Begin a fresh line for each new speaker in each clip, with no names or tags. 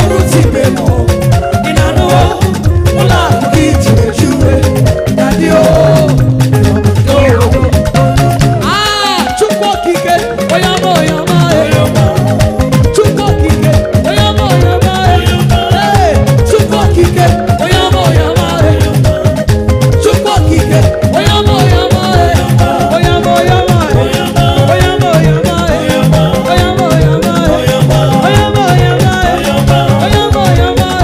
Oyama,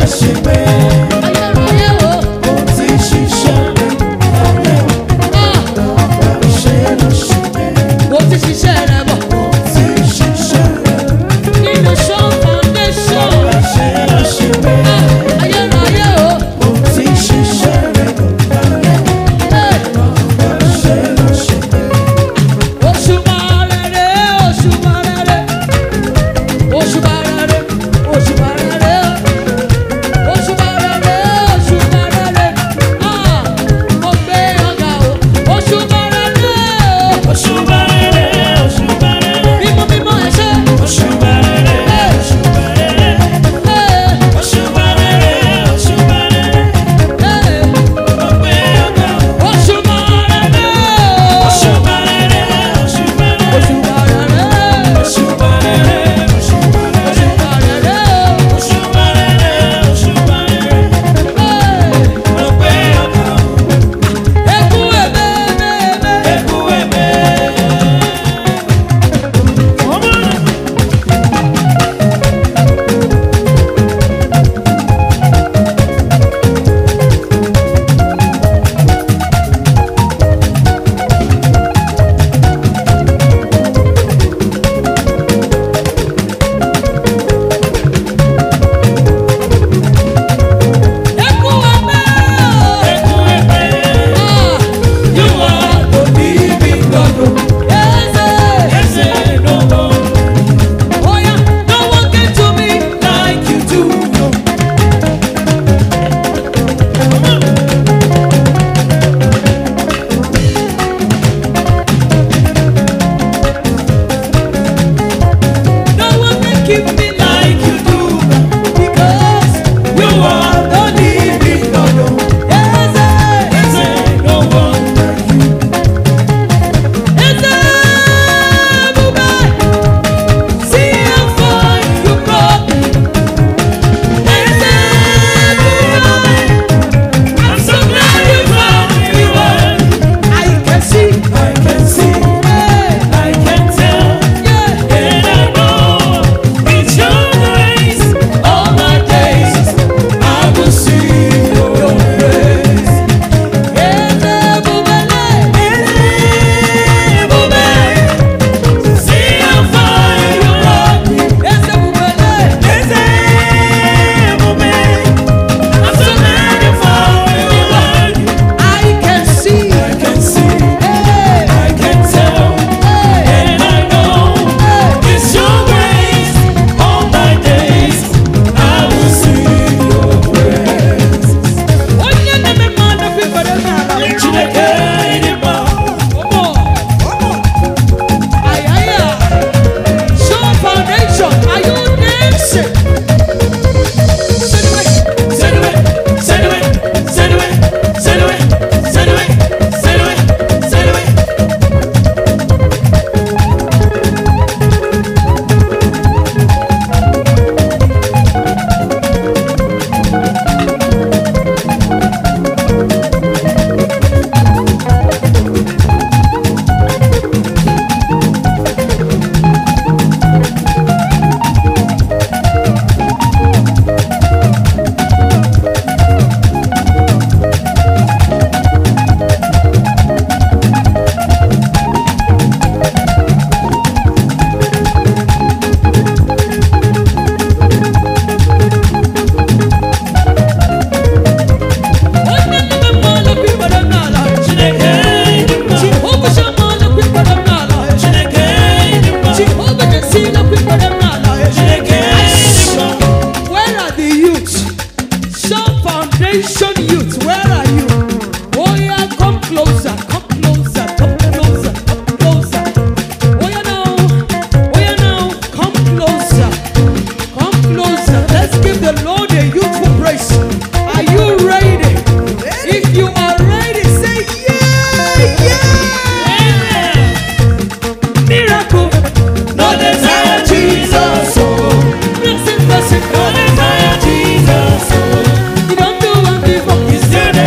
He's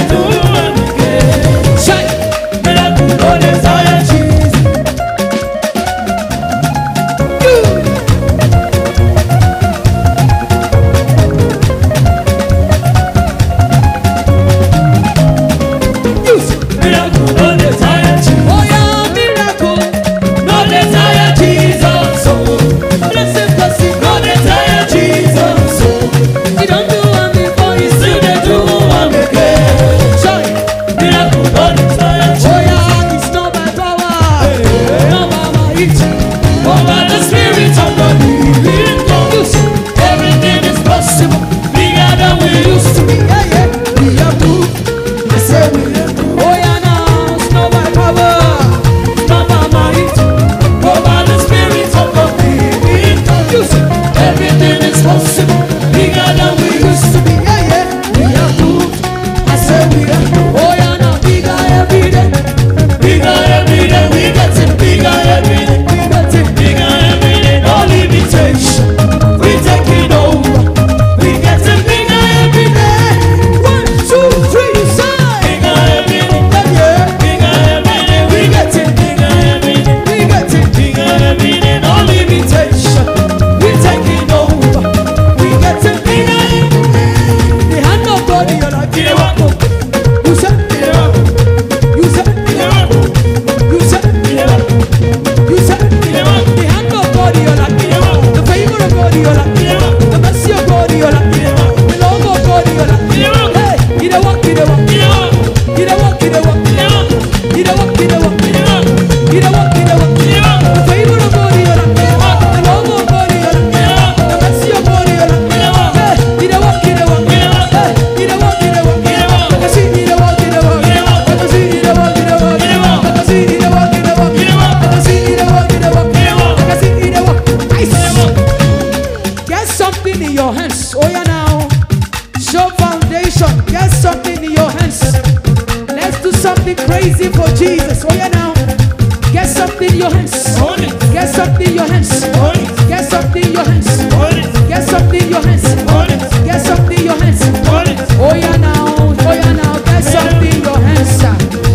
Foundation, get something in your hands. Let's do something crazy for Jesus. Oh yeah, now. Get something in your hands. Get something in your hands. Get something in your hands. Get something in your hands. Get something in your hands. Oh yeah, now. Oh yeah, now. Get something in your hands.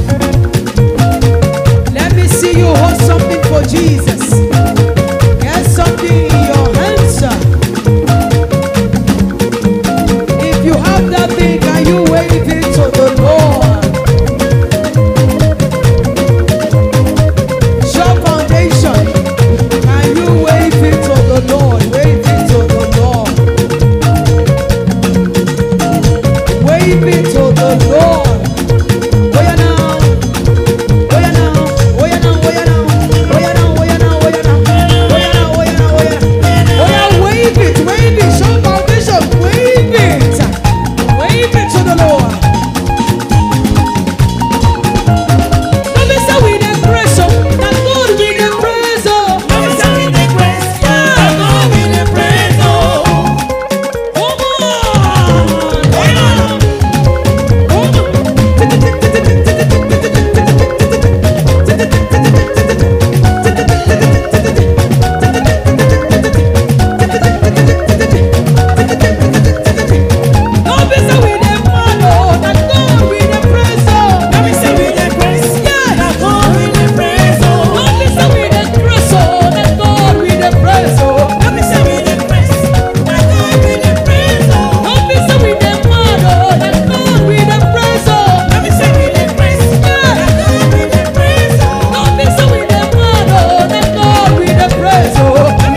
Let me see you hold something for Jesus. Get something in your hands. If you have that thing, can you wave it to the Lord? Shop Foundation, can you wave it to the Lord? Wave it to the Lord. Wave it to the Lord. Oh yeah now. Oh yeah now. Oh yeah now. Oh yeah now. Oh yeah now. Oh yeah now. Oh yeah now. Oh yeah now. Oh yeah now. Oh yeah. Oh yeah, wave it. Wave it. Shop Foundation, wave it. Wave it to the Lord. Don't be so with the praise, oh. That God with the praise, oh. Come on. Don't be so with the man, oh. That God with the praise, oh. Don't be so with the praise, oh. That God with the praise, oh. That God with the praise, oh. That God with the praise, oh. Don't be so with the man, oh. That God with the praise, oh. Don't be so with the man, oh. That God with the praise, oh.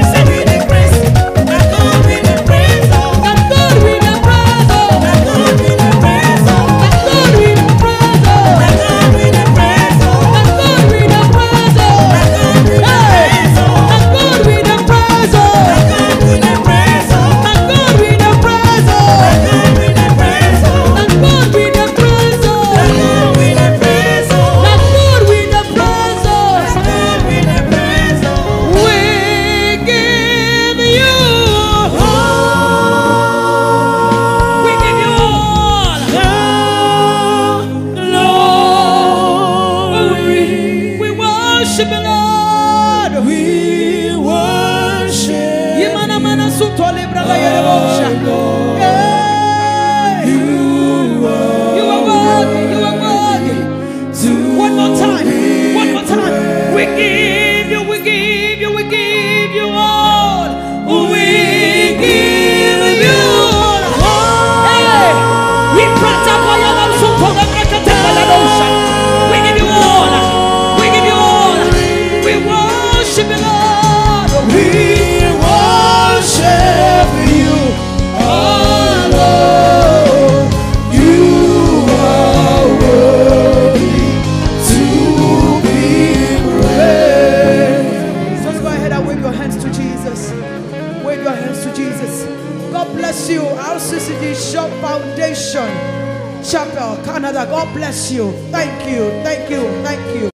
One more time. We give you all. We give you all. Hey, we give you all. We give you all. We worship you, Lord. We worship you, oh Lord. You are worthy to be praised. Just go ahead and wave your hands to Jesus. Wave your hands to Jesus. God bless you. RCCG Shop Foundation Chapel, Canada. God bless you. Thank you. Thank you. Thank you.